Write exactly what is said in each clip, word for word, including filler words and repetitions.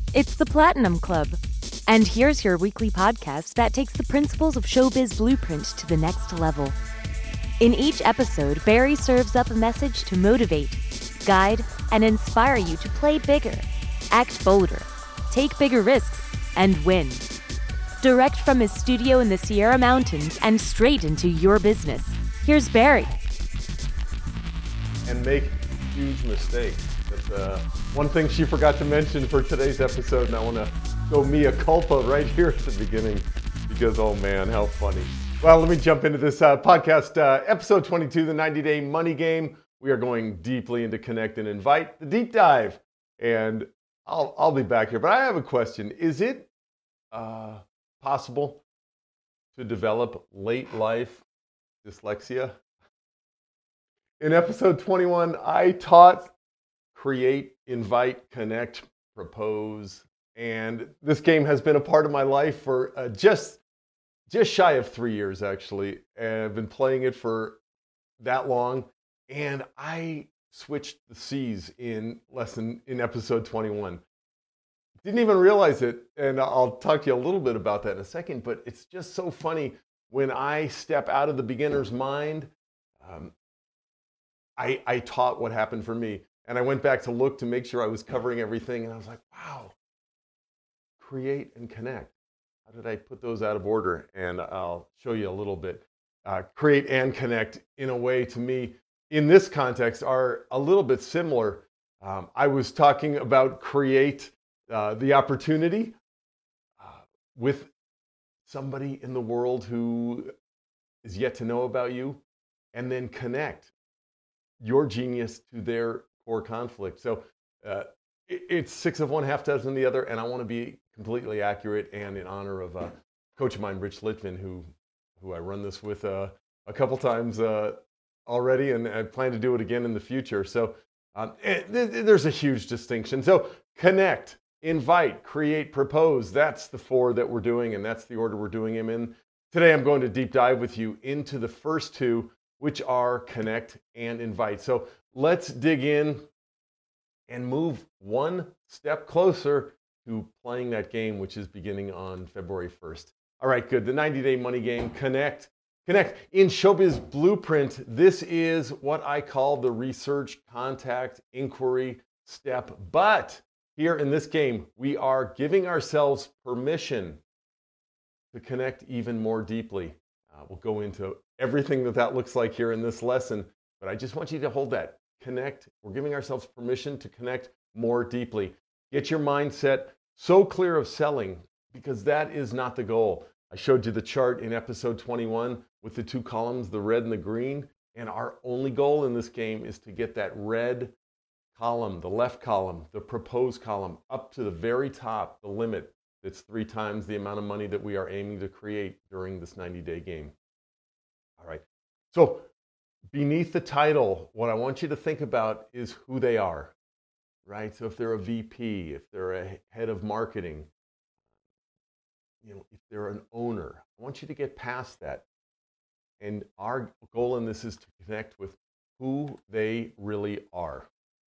It's the Platinum Club. And here's your weekly podcast that takes the principles of Showbiz Blueprint to the next level. In each episode, Barry serves up a message to motivate, guide, and inspire you to play bigger, act bolder, take bigger risks, and win. Direct from his studio in the Sierra Mountains and straight into your business. Here's Barry. And make huge mistakes. That's uh, one thing she forgot to mention for today's episode, and I want to go mea culpa right here at the beginning because, oh man, how funny. Well, let me jump into this uh, podcast, uh, episode twenty-two, the ninety-day money game. We are going deeply into Connect and Invite, the deep dive, and I'll I'll be back here. But I have a question: Is it uh, possible to develop late life dyslexia? In episode twenty-one, I taught create, invite, connect, propose, and this game has been a part of my life for uh, just just shy of three years, actually. And I've been playing it for that long, and I switched the C's in lesson in episode twenty-one. Didn't even realize it, and I'll talk to you a little bit about that in a second. But it's just so funny when I step out of the beginner's mind. Um, I, I taught what happened for me. And I went back to look to make sure I was covering everything. And I was like, wow, create and connect. How did I put those out of order? And I'll show you a little bit. Uh, create and connect, in a way, to me, in this context, are a little bit similar. Um, I was talking about create uh, the opportunity uh, with somebody in the world who is yet to know about you, and then connect your genius to their core conflict. So uh, it, it's six of one, half dozen of the other, and I want to be completely accurate, and in honor of a coach of mine, Rich Litvin, who who I run this with uh, a couple times uh, already, and I plan to do it again in the future. So um, th- there's a huge distinction. So connect, invite, create, propose. That's the four that we're doing, and that's the order we're doing them in. Today I'm going to deep dive with you into the first two, which are connect and invite. So let's dig in and move one step closer to playing that game, which is beginning on February first. All right, good. The ninety-day money game, connect. Connect. In Showbiz Blueprint, this is what I call the research, contact, inquiry step. But here in this game, we are giving ourselves permission to connect even more deeply. Uh, we'll go into everything that that looks like here in this lesson, but I just want you to hold that. Connect. We're giving ourselves permission to connect more deeply. Get your mindset so clear of selling, because that is not the goal. I showed you the chart in episode twenty-one with the two columns, the red and the green, and our only goal in this game is to get that red column, the left column, the propose column, up to the very top, the limit. It's three times the amount of money that we are aiming to create during this ninety-day game. All right. So beneath the title, what I want you to think about is who they are, right? So if they're a V P, if they're a head of marketing, you know, if they're an owner, I want you to get past that. And our goal in this is to connect with who they really are.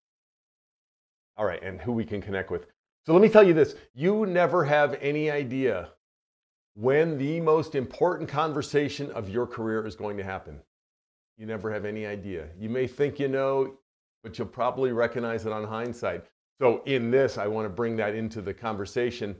All right, and who we can connect with. So let me tell you this, you never have any idea when the most important conversation of your career is going to happen. You never have any idea. You may think you know, but you'll probably recognize it on hindsight. So in this, I want to bring that into the conversation.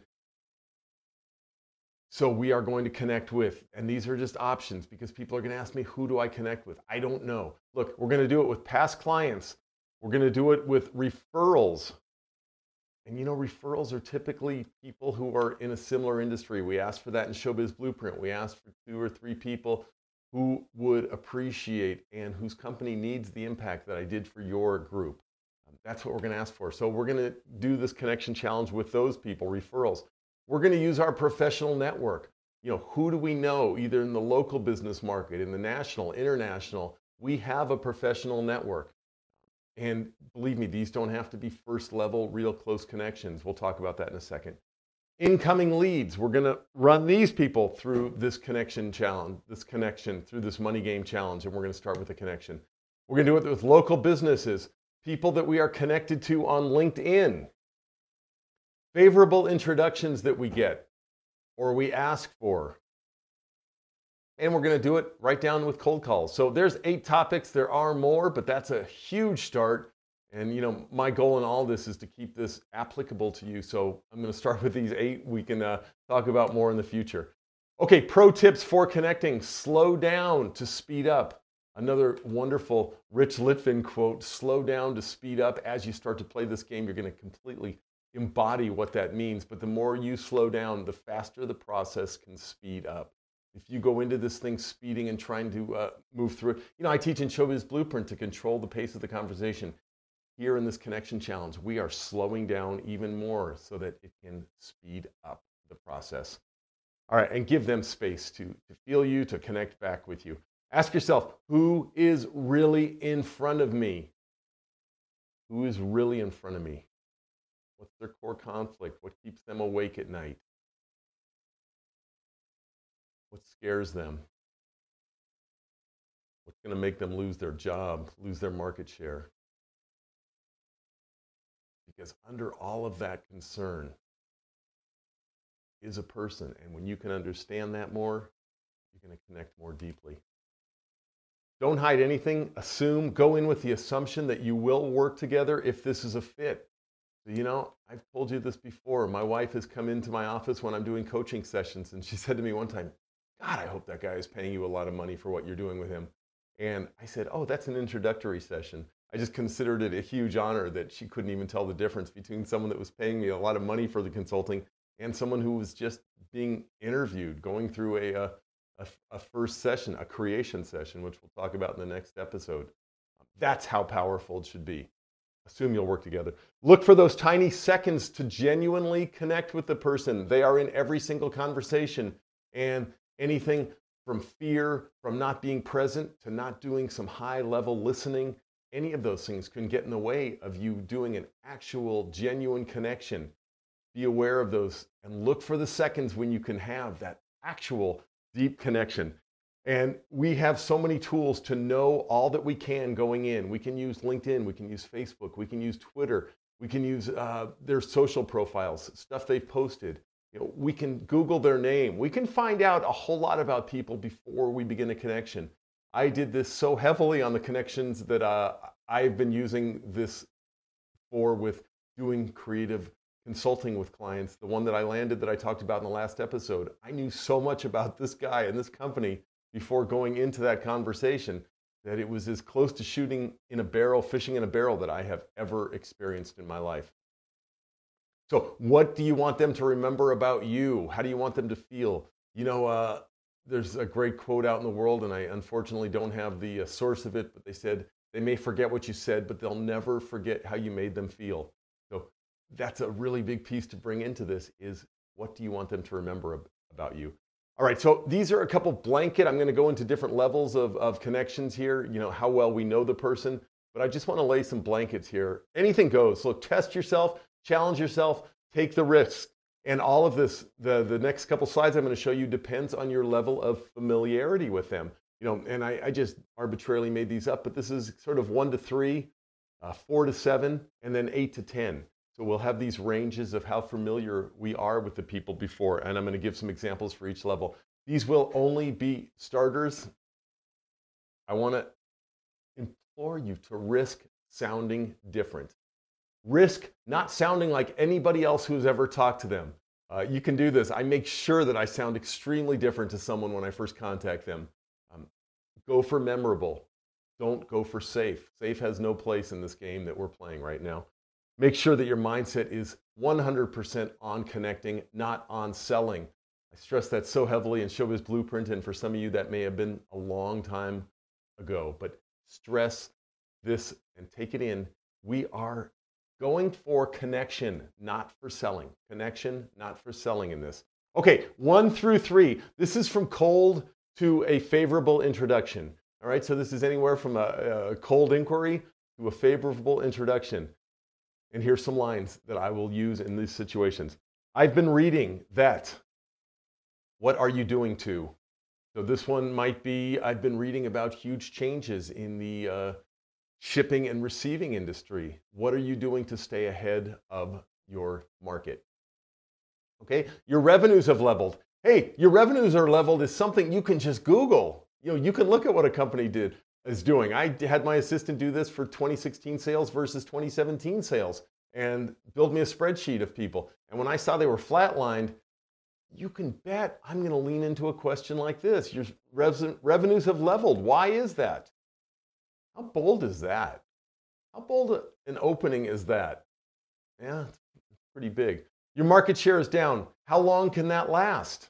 So we are going to connect with, and these are just options because people are going to ask me, who do I connect with? I don't know. Look, we're going to do it with past clients. We're going to do it with referrals. And you know, referrals are typically people who are in a similar industry. We asked for that in Showbiz Blueprint. We asked for two or three people who would appreciate and whose company needs the impact that I did for your group. That's what we're going to ask for. So we're going to do this connection challenge with those people, referrals. We're going to use our professional network. You know, who do we know, either in the local business market, in the national, international? We have a professional network. And believe me, these don't have to be first level, real close connections. We'll talk about that in a second. Incoming leads, we're going to run these people through this connection challenge, this connection, through this money game challenge, and we're going to start with a connection. We're going to do it with local businesses, people that we are connected to on LinkedIn. favorable introductions that we get or we ask for. And we're going to do it right down with cold calls. So there's eight topics. There are more, but that's a huge start. And you know, my goal in all this is to keep this applicable to you. So I'm going to start with these eight. We can uh, talk about more in the future. Okay, pro tips for connecting. Slow down to speed up. Another wonderful Rich Litvin quote, slow down to speed up. As you start to play this game, you're going to completely embody what that means. But the more you slow down, the faster the process can speed up. If you go into this thing speeding and trying to uh, move through it, you know, I teach in Showbiz Blueprint to control the pace of the conversation. Here in this connection challenge, we are slowing down even more so that it can speed up the process. All right, and give them space to, to feel you, to connect back with you. Ask yourself, who is really in front of me? Who is really in front of me? What's their core conflict? What keeps them awake at night? What scares them? What's going to make them lose their job, lose their market share? Because under all of that concern is a person. And when you can understand that more, you're going to connect more deeply. Don't hide anything. Assume. Go in with the assumption that you will work together if this is a fit. So, you know, I've told you this before. My wife has come into my office when I'm doing coaching sessions, and she said to me one time, God, I hope that guy is paying you a lot of money for what you're doing with him. And I said, oh, that's an introductory session. I just considered it a huge honor that she couldn't even tell the difference between someone that was paying me a lot of money for the consulting and someone who was just being interviewed, going through a, a, a, a first session, a creation session, which we'll talk about in the next episode. That's how powerful it should be. Assume you'll work together. Look for those tiny seconds to genuinely connect with the person. They are in every single conversation. And anything from fear, from not being present, to not doing some high-level listening, any of those things can get in the way of you doing an actual, genuine connection. Be aware of those and look for the seconds when you can have that actual deep connection. And we have so many tools to know all that we can going in. We can use LinkedIn, we can use Facebook, we can use Twitter, we can use uh, their social profiles, stuff they've posted. You know, we can Google their name. We can find out a whole lot about people before we begin a connection. I did this so heavily on the connections that uh, I've been using this for with doing creative consulting with clients. The one that I landed that I talked about in the last episode, I knew so much about this guy and this company before going into that conversation that it was as close to shooting in a barrel, fishing in a barrel that I have ever experienced in my life. So what do you want them to remember about you? How do you want them to feel? You know, uh, there's a great quote out in the world, and I unfortunately don't have the uh, source of it, but they said, they may forget what you said, but they'll never forget how you made them feel. So that's a really big piece to bring into this is what do you want them to remember ab- about you? All right, so these are a couple blanket, I'm going to go into different levels of, of connections here, you know, how well we know the person, but I just want to lay some blankets here. Anything goes, so test yourself, challenge yourself, take the risk. And all of this, the, the next couple slides I'm going to show you depends on your level of familiarity with them. You know, and I, I just arbitrarily made these up, but this is sort of one to three, uh, four to seven, and then eight to ten. So we'll have these ranges of how familiar we are with the people before, and I'm going to give some examples for each level. These will only be starters. I want to implore you to risk sounding different. Risk not sounding like anybody else who's ever talked to them. Uh, you can do this. I make sure that I sound extremely different to someone when I first contact them. Um, go for memorable. Don't go for safe. Safe has no place in this game that we're playing right now. Make sure that your mindset is one hundred percent on connecting, not on selling. I stress that so heavily in Showbiz Blueprint, and for some of you that may have been a long time ago, but stress this and take it in. We are going for connection, not for selling. Connection, not for selling in this. Okay, one through three. This is from cold to a favorable introduction. All right, so this is anywhere from a, a cold inquiry to a favorable introduction. And here's some lines that I will use in these situations. I've been reading that. What are you doing to? So this one might be, I've been reading about huge changes in the uh, shipping and receiving industry. What are you doing to stay ahead of your market? Okay, your revenues have leveled. Hey, your revenues are leveled is something you can just Google. You know, you can look at what a company did is doing. I had my assistant do this for twenty sixteen sales versus twenty seventeen sales and build me a spreadsheet of people. And when I saw they were flatlined, you can bet I'm going to lean into a question like this. Your rev- revenues have leveled. Why is that? How bold is that? How bold an opening is that? Yeah, it's pretty big. Your market share is down. How long can that last?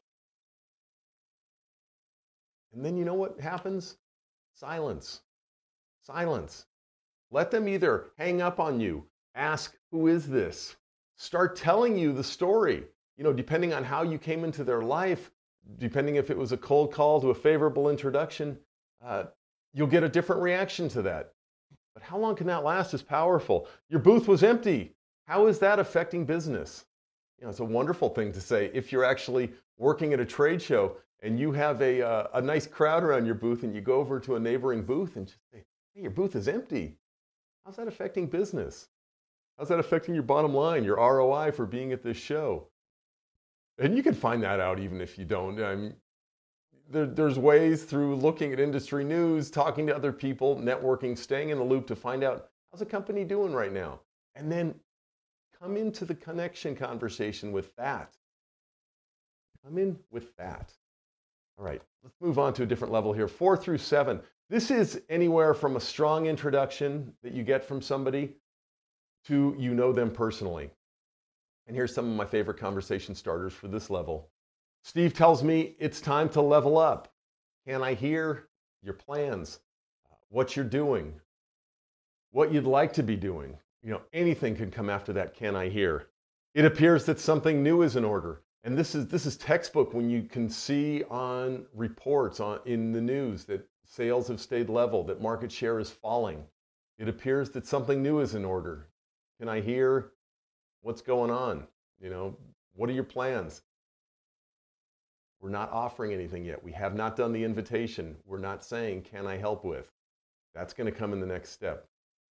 And then you know what happens? Silence. Silence. Let them either hang up on you, ask, who is this? Start telling you the story. You know, depending on how you came into their life, depending if it was a cold call to a favorable introduction, uh, you'll get a different reaction to that. But how long can that last is powerful. Your booth was empty. How is that affecting business? You know, it's a wonderful thing to say if you're actually working at a trade show and you have a, uh, a nice crowd around your booth and you go over to a neighboring booth and just say, hey, your booth is empty. How's that affecting business? How's that affecting your bottom line, your R O I for being at this show? And you can find that out even if you don't. I mean, there, there's ways through looking at industry news, talking to other people, networking, staying in the loop to find out how's the company doing right now. And then come into the connection conversation with that. Come in with that. All right, let's move on to a different level here. Four through seven. This is anywhere from a strong introduction that you get from somebody to you know them personally. And here's some of my favorite conversation starters for this level. Steve tells me it's time to level up. Can I hear your plans? What you're doing? What you'd like to be doing? You know, anything can come after that, can I hear? It appears that something new is in order. And this is this is textbook when you can see on reports on in the news that sales have stayed level, that market share is falling. It appears that something new is in order. Can I hear what's going on? You know, what are your plans? We're not offering anything yet. We have not done the invitation. We're not saying, can I help with? That's going to come in the next step.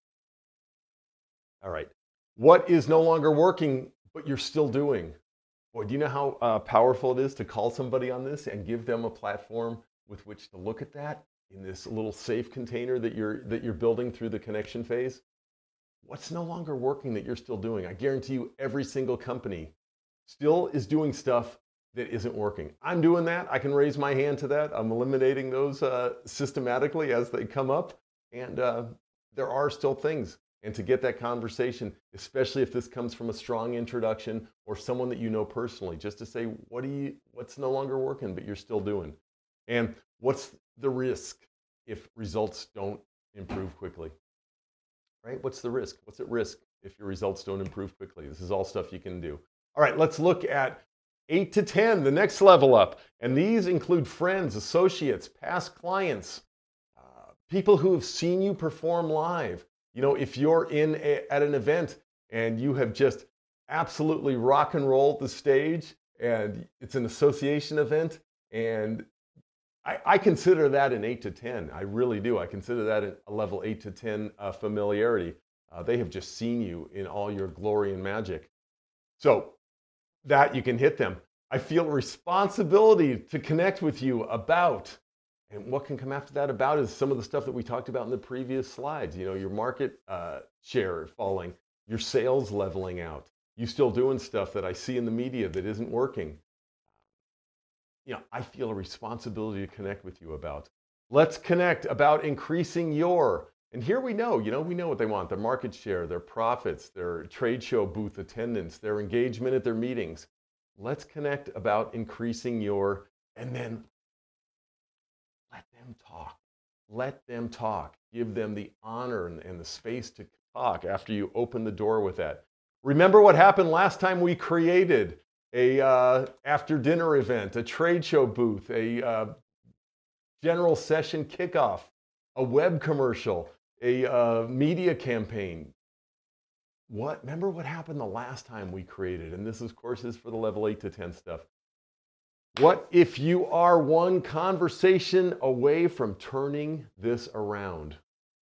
All right. What is no longer working, but you're still doing? Boy, do you know how uh, powerful it is to call somebody on this and give them a platform with which to look at that in this little safe container that you're that you're building through the connection phase? What's no longer working that you're still doing? I guarantee you every single company still is doing stuff that isn't working. I'm doing that. I can raise my hand to that. I'm eliminating those uh, systematically as they come up. And uh, there are still things. And to get that conversation, especially if this comes from a strong introduction or someone that you know personally, just to say, what do you, what's no longer working, but you're still doing? And what's the risk if results don't improve quickly? Right? What's the risk? What's at risk if your results don't improve quickly? This is all stuff you can do. All right, let's look at eight to ten, the next level up. And these include friends, associates, past clients, uh, people who have seen you perform live. You know, if you're in a, at an event and you have just absolutely rock and rolled the stage and it's an association event, and I, I consider that an eight to ten. I really do. I consider that a level eight to ten uh, familiarity. Uh, they have just seen you in all your glory and magic. So that you can hit them. I feel a responsibility to connect with you about. And what can come after that about is some of the stuff that we talked about in the previous slides. You know, your market uh, share falling, your sales leveling out, you still doing stuff that I see in the media that isn't working. You know, I feel a responsibility to connect with you about. Let's connect about increasing your, and here we know, you know, we know what they want, their market share, their profits, their trade show booth attendance, their engagement at their meetings. Let's connect about increasing your, and then let them talk. Let them talk. Give them the honor and, and the space to talk after you open the door with that. Remember what happened last time we created a uh, after dinner event, a trade show booth, a uh, general session kickoff, a web commercial, a uh, media campaign. What? Remember what happened the last time we created? And this, of course, is for the level eight to ten stuff. What if you are one conversation away from turning this around?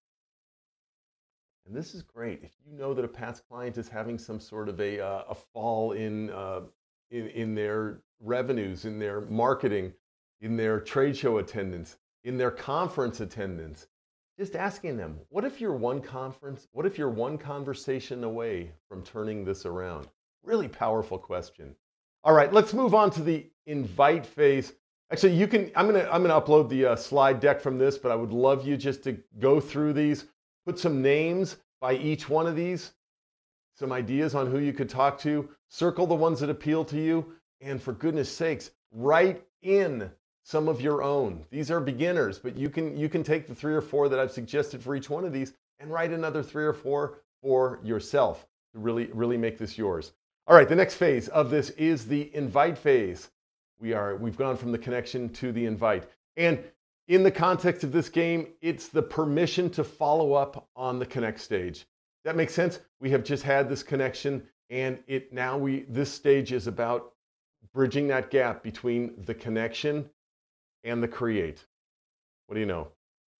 And this is great. If you know that a past client is having some sort of a, uh, a fall in uh, in, in their revenues, in their marketing, in their trade show attendance, in their conference attendance. Just asking them, what if you're one conference, what if you're one conversation away from turning this around? Really powerful question. All right, let's move on to the invite phase. Actually, you can, I'm gonna, I'm gonna upload the uh, slide deck from this, but I would love you just to go through these, put some names by each one of these, some ideas on who you could talk to, circle the ones that appeal to you, and for goodness sakes, write in some of your own. These are beginners, but you can, you can take the three or four that I've suggested for each one of these and write another three or four for yourself to really, really make this yours. All right, the next phase of this is the invite phase. We are, we've gone from the connection to the invite. And in the context of this game, it's the permission to follow up on the connect stage. That makes sense? We have just had this connection, and it now we this stage is about bridging that gap between the connection and the create. What do you know?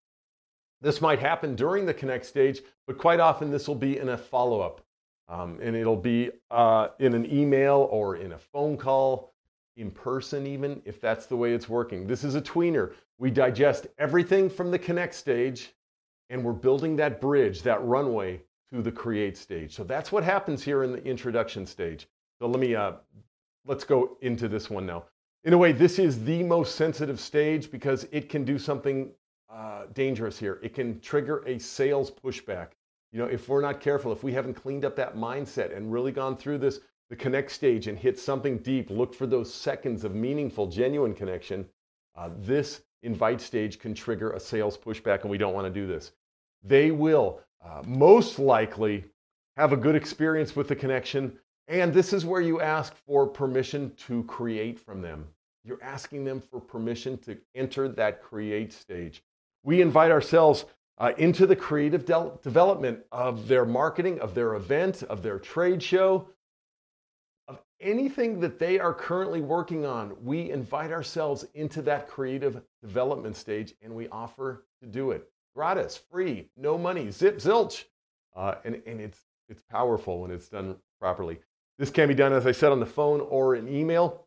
This might happen during the connect stage, but quite often this will be in a follow-up. Um, and it'll be uh, in an email or in a phone call, in person even, if that's the way it's working. This is a tweener. We digest everything from the connect stage, and we're building that bridge, that runway to the create stage. So that's what happens here in the introduction stage. So let me, uh, let's go into this one now. In a way, this is the most sensitive stage because it can do something uh, dangerous here. It can trigger a sales pushback. You know, if we're not careful, if we haven't cleaned up that mindset and really gone through this, the connect stage and hit something deep, look for those seconds of meaningful, genuine connection, uh, this invite stage can trigger a sales pushback, and we don't want to do this. They will uh, most likely have a good experience with the connection, and this is where you ask for permission to create from them. You're asking them for permission to enter that create stage. We invite ourselves uh, into the creative de- development of their marketing, of their event, of their trade show, of anything that they are currently working on. We invite ourselves into that creative development stage, and we offer to do it. Gratis, free, no money, zip, zilch. Uh, and, and it's, it's powerful when it's done properly. This can be done, as I said, on the phone or an email.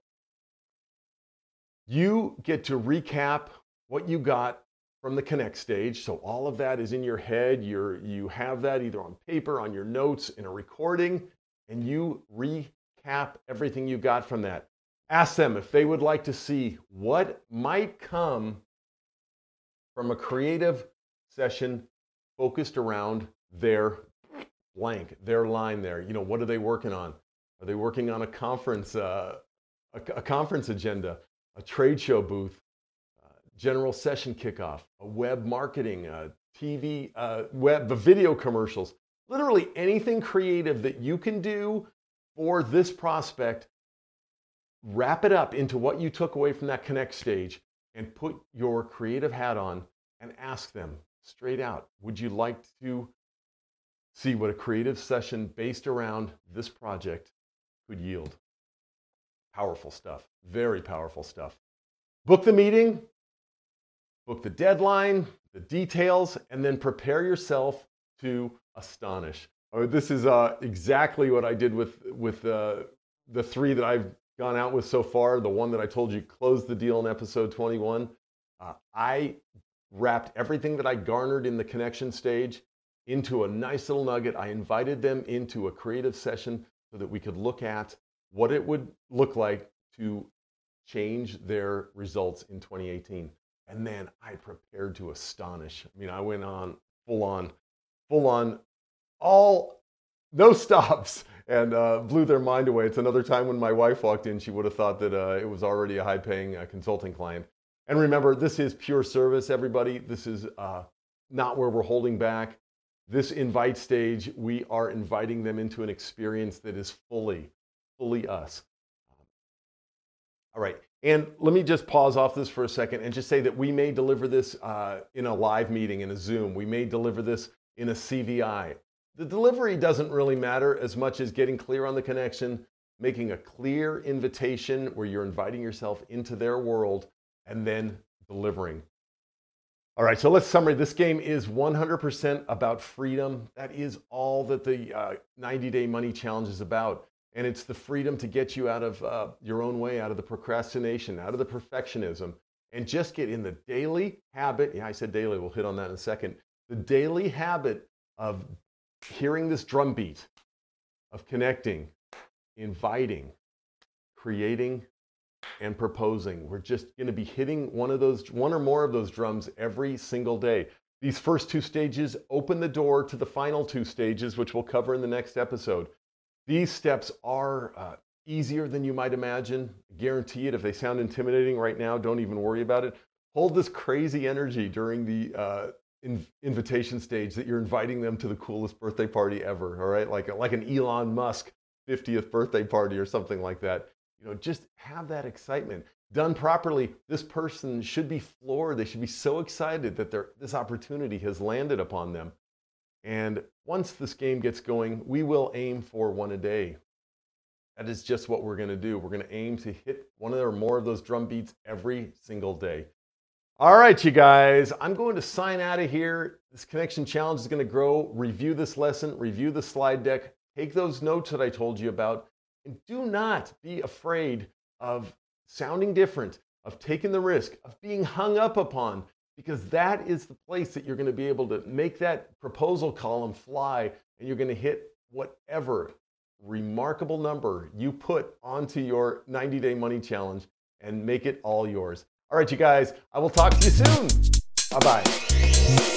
You get to recap what you got from the connect stage. So all of that is in your head. You're, you have that either on paper, on your notes, in a recording, and you recap everything you got from that. Ask them if they would like to see what might come from a creative session focused around their blank, their line there. You know, what are they working on? Are they working on a conference, uh, a, a conference agenda, a trade show booth, uh, general session kickoff, a web marketing, uh, T V, uh, web, the video commercials, literally anything creative that you can do for this prospect. Wrap it up into what you took away from that connect stage and put your creative hat on and ask them straight out, would you like to see what a creative session based around this project could yield? Powerful stuff, very powerful stuff. Book the meeting, book the deadline, the details, and then prepare yourself to astonish. Oh, this is uh, exactly what I did with, with uh, the three that I've gone out with so far. The one that I told you closed the deal in episode twenty-one. Uh, I wrapped everything that I garnered in the connection stage into a nice little nugget. I invited them into a creative session so that we could look at what it would look like to change their results in twenty eighteen. And then I prepared to astonish. I mean, I went on full on, full on, all, no stops, and uh, blew their mind away. It's another time when my wife walked in, she would have thought that uh, it was already a high-paying uh, consulting client. And remember, this is pure service, everybody. This is uh, not where we're holding back. This invite stage, we are inviting them into an experience that is fully, fully us. All right, and let me just pause off this for a second and just say that we may deliver this uh, in a live meeting, in a Zoom. We may deliver this in a C V I. The delivery doesn't really matter as much as getting clear on the connection, making a clear invitation where you're inviting yourself into their world, and then delivering. All right, so let's summarize. This game is one hundred percent about freedom. That is all that the uh, ninety day Money Challenge is about. And it's the freedom to get you out of uh, your own way, out of the procrastination, out of the perfectionism, and just get in the daily habit. Yeah, I said daily. We'll hit on that in a second. The daily habit of hearing this drum beat, of connecting, inviting, creating, and proposing. We're just going to be hitting one of those, one or more of those drums every single day. These first two stages open the door to the final two stages, which we'll cover in the next episode. These steps are uh, easier than you might imagine. I guarantee it. If they sound intimidating right now, don't even worry about it. Hold this crazy energy during the uh, in- invitation stage that you're inviting them to the coolest birthday party ever, all right? Like, like an Elon Musk fiftieth birthday party or something like that. You know, just have that excitement. Done properly, this person should be floored. They should be so excited that this opportunity has landed upon them. And once this game gets going, we will aim for one a day. That is just what we're going to do. We're going to aim to hit one or more of those drum beats every single day. All right, you guys, I'm going to sign out of here. This connection challenge is going to grow. Review this lesson, review the slide deck, take those notes that I told you about, and do not be afraid of sounding different, of taking the risk, of being hung up upon, because that is the place that you're going to be able to make that proposal column fly, and you're going to hit whatever remarkable number you put onto your ninety-day money challenge and make it all yours. All right, you guys, I will talk to you soon. Bye-bye.